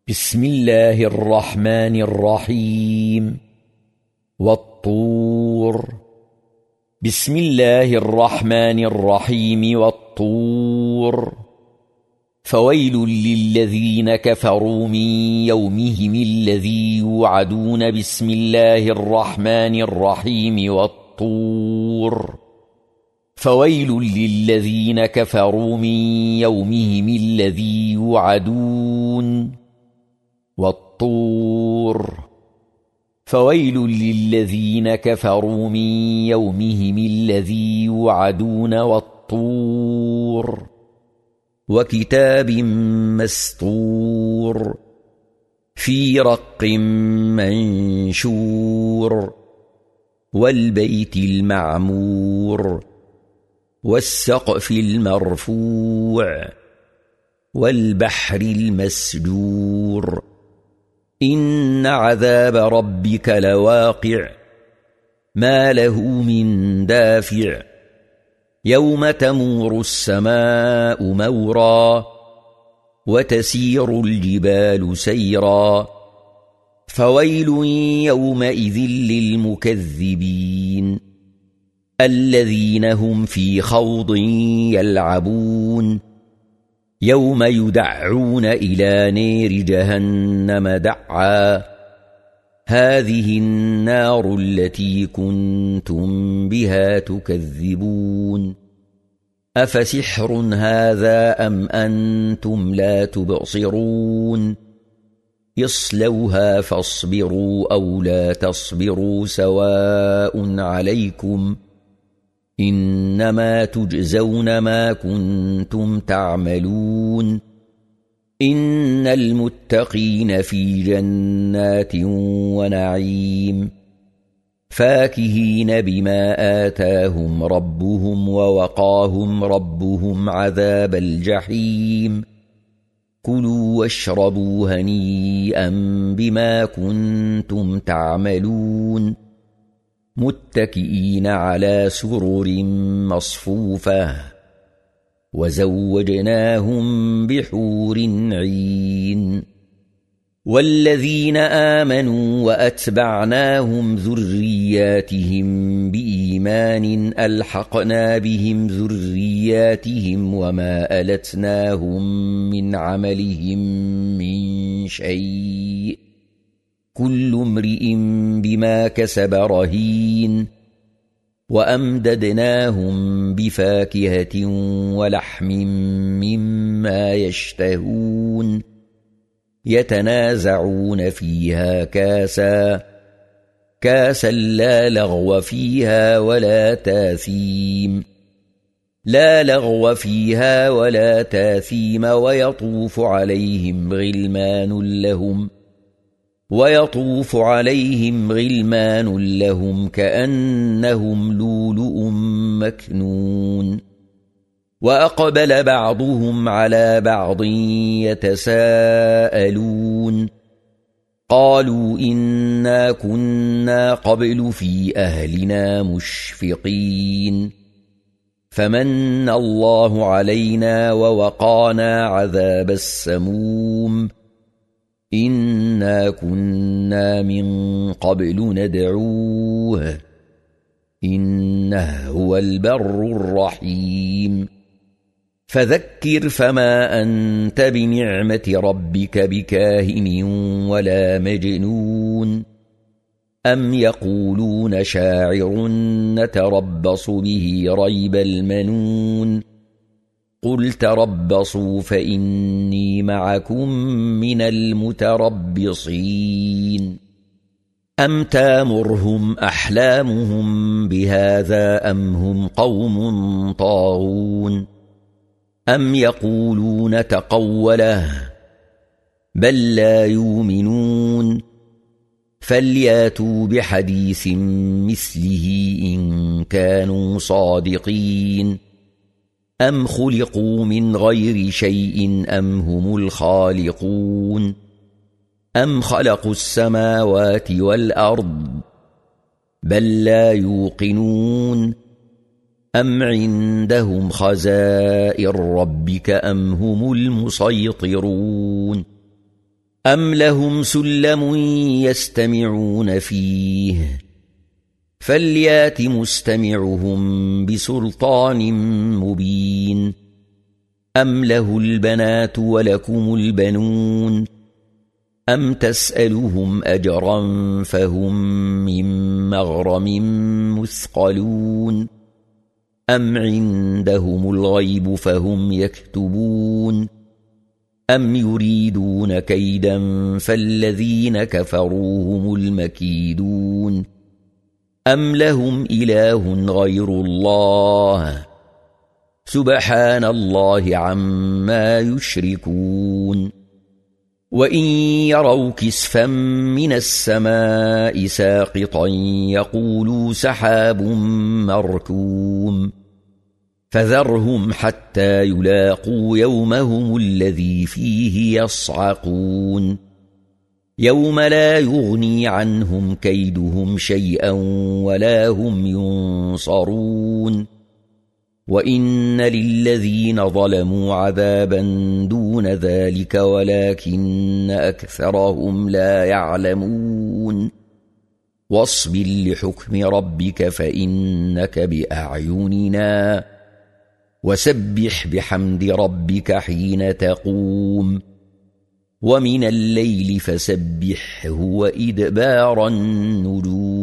بسم الله الرحمن الرحيم والطور. بسم الله الرحمن الرحيم والطور. فويل للذين كفروا من يومهم الذي يوعدون. بسم الله الرحمن الرحيم والطور. فويل للذين كفروا من يومهم الذي يوعدون. والطور. فويل للذين كفروا من يومهم الذي يوعدون. والطور. وكتاب مسطور في رق منشور. والبيت المعمور والسقف المرفوع والبحر المسجور. إن عذاب ربك لواقع ما له من دافع. يوم تمور السماء مورا وتسير الجبال سيرا. فويل يومئذ للمكذبين الذين هم في خوض يلعبون. يوم يدعون إلى نار جهنم دعا. هذه النار التي كنتم بها تكذبون. أفسحر هذا أم أنتم لا تبصرون. اصلوها فاصبروا أو لا تصبروا سواء عليكم إنما تجزون ما كنتم تعملون. إن المتقين في جنات ونعيم فاكهين بما آتاهم ربهم ووقاهم ربهم عذاب الجحيم. كلوا واشربوا هنيئا بما كنتم تعملون. متكئين على سرر مصفوفة وزوجناهم بحور عين. والذين آمنوا وأتبعناهم ذرياتهم بإيمان ألحقنا بهم ذرياتهم وما ألتناهم من عملهم من شيء. كل امرئ بما كسب رهين. وأمددناهم بفاكهة ولحم مما يشتهون. يتنازعون فيها كاسا لا لغو فيها ولا تاثيم. لا لغو فيها ولا تاثيم. ويطوف عليهم غلمان لهم كأنهم لؤلؤ مكنون. وأقبل بعضهم على بعض يتساءلون. قالوا إنا كنا قبل في أهلنا مشفقين. فمن الله علينا ووقانا عذاب السموم. إنا كنا من قبل ندعوه إنه هو البر الرحيم. فذكر فما أنت بنعمة ربك بكاهن ولا مجنون. أم يقولون شاعر نتربص به ريب المنون. قل تربصوا فإني معكم من المتربصين. أم تامرهم أحلامهم بهذا أم هم قوم طاغون. أم يقولون تقوله بل لا يؤمنون. فلياتوا بحديث مثله إن كانوا صادقين. أم خلقوا من غير شيء أم هم الخالقون. أم خلقوا السماوات والأرض بل لا يوقنون. أم عندهم خزائن ربك أم هم المسيطرون أم لهم سلم يستمعون فيه فليات مستمعهم بسلطان مبين أم له البنات ولكم البنون أم تسألهم أجرا فهم من مغرم مثقلون أم عندهم الغيب فهم يكتبون أم يريدون كيدا فالذين كفروا هم المكيدون أم لهم إله غير الله سبحان الله عما يشركون وإن يروا كسفا من السماء ساقطا يقولوا سحاب مركوم فذرهم حتى يلاقوا يومهم الذي فيه يصعقون يوم لا يغني عنهم كيدهم شيئا ولا هم ينصرون وإن للذين ظلموا عذابا دون ذلك ولكن أكثرهم لا يعلمون واصبر لحكم ربك فإنك بأعيننا وسبح بحمد ربك حين تقوم ومن الليل فسبحه وإدبار النجوم